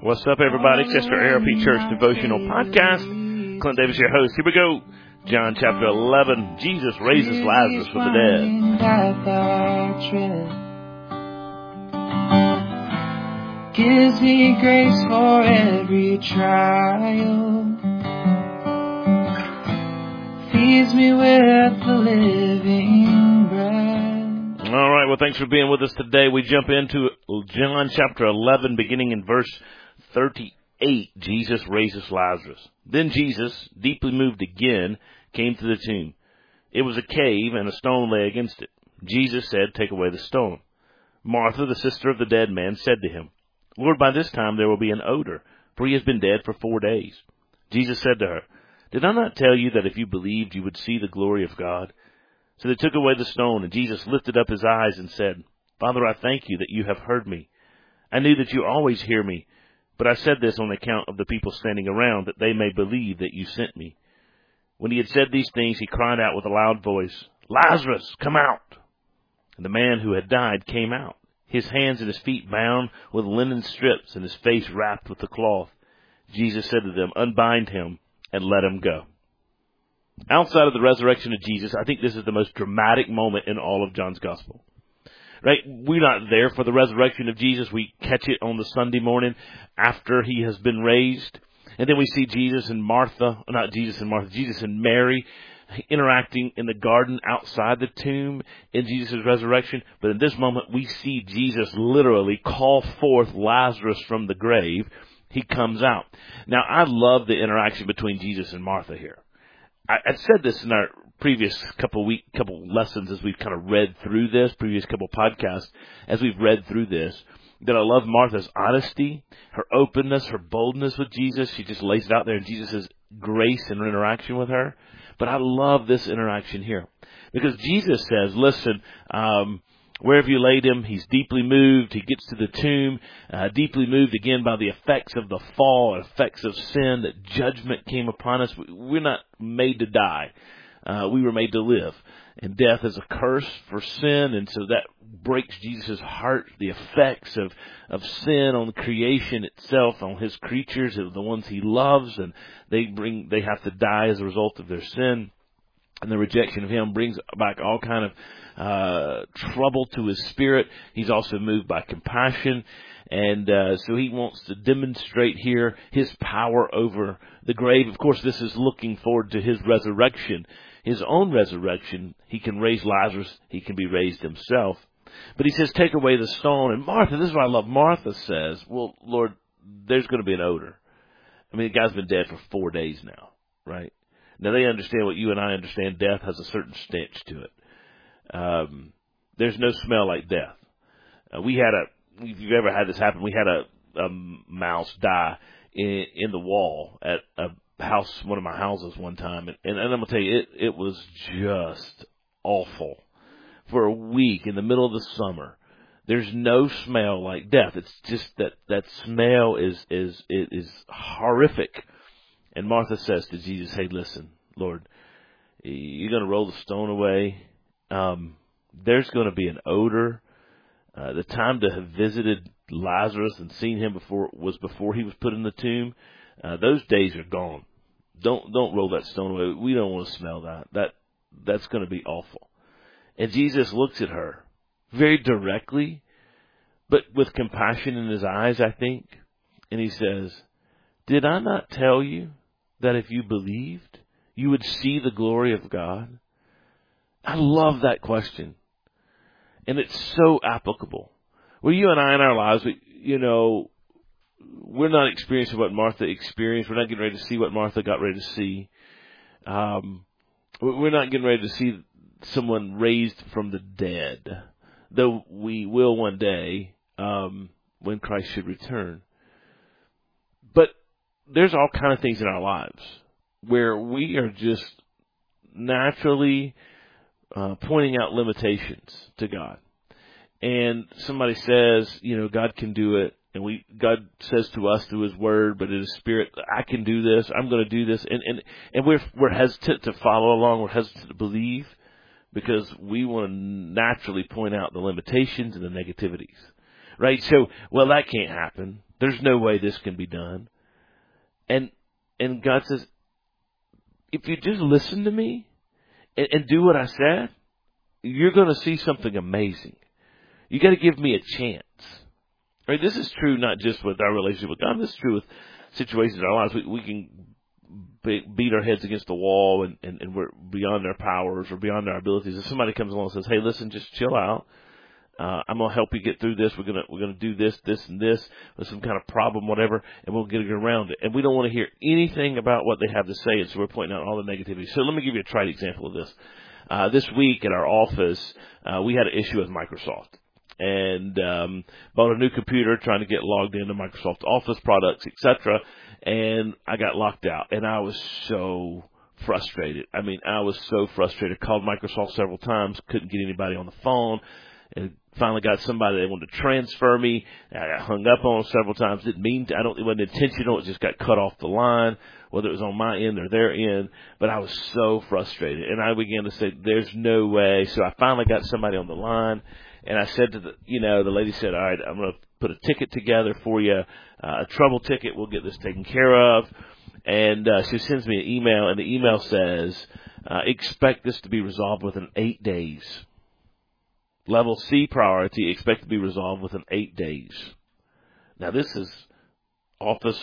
What's up, everybody? It's for ARP Church Devotional Podcast. Clint Davis, your host. Here we go. John chapter 11. Jesus raises Lazarus from the dead. Gives me grace for every trial. Feeds me with the living bread. All right, well, thanks for being with us today. We jump into John chapter 11, beginning in verse 38. Jesus raises Lazarus. Then Jesus, deeply moved again, came to the tomb. It was a cave, and a stone lay against it. Jesus said, "Take away the stone." Martha, the sister of the dead man, said to him, "Lord, by this time there will be an odor, for he has been dead for 4 days." Jesus said to her, "Did I not tell you that if you believed, you would see the glory of God?" So they took away the stone, and Jesus lifted up his eyes and said, "Father, I thank you that you have heard me. I knew that you always hear me, but I said this on account of the people standing around, that they may believe that you sent me." When he had said these things, he cried out with a loud voice, "Lazarus, come out!" And the man who had died came out, his hands and his feet bound with linen strips, and his face wrapped with a cloth. Jesus said to them, "Unbind him and let him go." Outside of the resurrection of Jesus, I think this is the most dramatic moment in all of John's gospel. Right? We're not there for the resurrection of Jesus. We catch it on the Sunday morning after he has been raised. And then we see Jesus and Mary interacting in the garden outside the tomb in Jesus' resurrection. But in this moment, we see Jesus literally call forth Lazarus from the grave. He comes out. Now, I love the interaction between Jesus and Martha here. I said this in our previous couple lessons as we've kind of read through this, previous couple podcasts, as we've read through this, that I love Martha's honesty, her openness, her boldness with Jesus. She just lays it out there, and Jesus' grace and interaction with her. But I love this interaction here because Jesus says, listen, where have you laid him? He's deeply moved. He gets to the tomb, deeply moved again by the effects of the fall, effects of sin, that judgment came upon us. We're not made to die. We were made to live. And death is a curse for sin, and so that breaks Jesus' heart, the effects of sin on creation itself, on his creatures, the ones he loves, and they have to die as a result of their sin. And the rejection of him brings back all kind of trouble to his spirit. He's also moved by compassion. And so he wants to demonstrate here his power over the grave. Of course, this is looking forward to his resurrection, his own resurrection. He can raise Lazarus. He can be raised himself. But he says, "Take away the stone." And Martha, this is what I love. Martha says, "Well, Lord, there's going to be an odor." I mean, the guy's been dead for 4 days now, right? Now, they understand what you and I understand. Death has a certain stench to it. There's no smell like death. If you've ever had this happen, we had a mouse die in the wall at a house, one of my houses one time. And I'm going to tell you, it was just awful. For a week in the middle of the summer, there's no smell like death. It's just that smell is horrific. And Martha says to Jesus, "Hey, listen, Lord, you're going to roll the stone away. There's going to be an odor. The time to have visited Lazarus and seen him before he was put in the tomb. Those days are gone. Don't roll that stone away. We don't want to smell that. That's going to be awful." And Jesus looks at her very directly, but with compassion in his eyes, I think. And he says, "Did I not tell you that if you believed, you would see the glory of God?" I love that question. And it's so applicable. Well, you and I in our lives, we're not experiencing what Martha experienced. We're not getting ready to see what Martha got ready to see. We're not getting ready to see someone raised from the dead, though we will one day when Christ should return. But there's all kind of things in our lives where we are just naturally pointing out limitations to God. And somebody says, God can do it. And God says to us through his word, but in his spirit, I can do this. I'm going to do this. And we're hesitant to follow along. We're hesitant to believe because we want to naturally point out the limitations and the negativities. Right? So, well, that can't happen. There's no way this can be done. And God says, if you just listen to me and do what I said, you're going to see something amazing. You got to give me a chance. Right? This is true not just with our relationship with God. This is true with situations in our lives. We can beat our heads against the wall and we're beyond our powers or beyond our abilities. If somebody comes along and says, hey, listen, just chill out. I'm going to help you get through this. We're going to do this, and this with some kind of problem, whatever, and we'll get around it. And we don't want to hear anything about what they have to say, and so we're pointing out all the negativity. So let me give you a trite example of this. This week at our office, we had an issue with Microsoft. And bought a new computer, trying to get logged into Microsoft Office products, etc. And I got locked out, and I was so frustrated. I mean, I was so frustrated. Called Microsoft several times, couldn't get anybody on the phone, and finally got somebody that wanted to transfer me. I got hung up on them several times. Didn't mean to. It wasn't intentional. It just got cut off the line, whether it was on my end or their end. But I was so frustrated, and I began to say, "There's no way." So I finally got somebody on the line, and I said to the lady said, "All right, I'm going to put a ticket together for you, a trouble ticket. We'll get this taken care of." And she sends me an email, and the email says, "Expect this to be resolved within 8 days." Level C priority, expect to be resolved within 8 days. Now, this is Office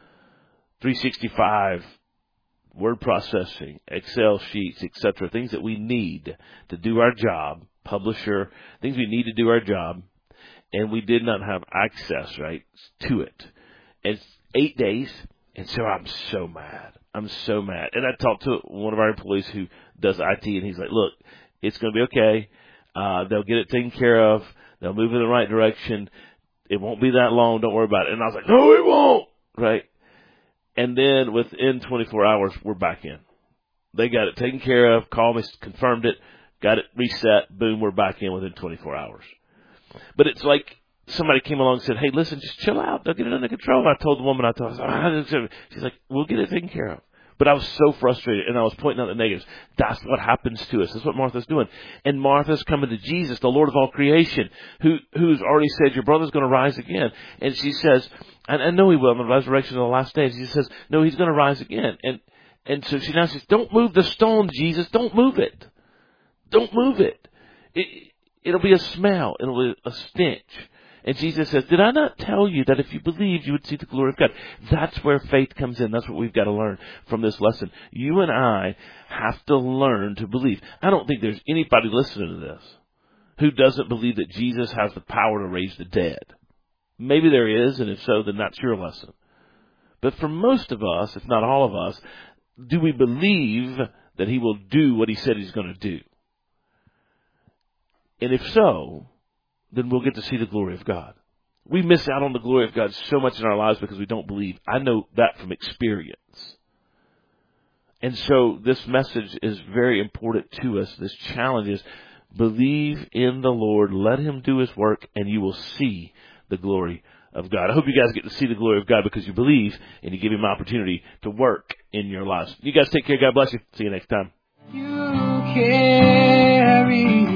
365, word processing, Excel sheets, etc., things that we need to do our job, publisher, things we need to do our job, and we did not have access, right, to it. And 8 days, and so I'm so mad. I'm so mad. And I talked to one of our employees who does IT, and he's like, look, it's going to be okay. They'll get it taken care of. They'll move in the right direction. It won't be that long. Don't worry about it. And I was like, no, it won't. Right? And then within 24 hours, we're back in. They got it taken care of, called me, confirmed it, got it reset. Boom, we're back in within 24 hours. But it's like somebody came along and said, hey, listen, just chill out. They'll get it under control. And I told the woman, she's like, we'll get it taken care of. But I was so frustrated, and I was pointing out the negatives. That's what happens to us. That's what Martha's doing. And Martha's coming to Jesus, the Lord of all creation, who's already said, your brother's going to rise again. And she says, and I know he will in the resurrection of the last days. She says, no, he's going to rise again. And so she now says, don't move the stone, Jesus. Don't move it. Don't move it. It'll be a smell. It'll be a stench. And Jesus says, did I not tell you that if you believed, you would see the glory of God? That's where faith comes in. That's what we've got to learn from this lesson. You and I have to learn to believe. I don't think there's anybody listening to this who doesn't believe that Jesus has the power to raise the dead. Maybe there is, and if so, then that's your lesson. But for most of us, if not all of us, do we believe that he will do what he said he's going to do? And if so, then we'll get to see the glory of God. We miss out on the glory of God so much in our lives because we don't believe. I know that from experience. And so this message is very important to us. This challenge is believe in the Lord, let him do his work, and you will see the glory of God. I hope you guys get to see the glory of God because you believe and you give him opportunity to work in your lives. You guys take care. God bless you. See you next time. You carry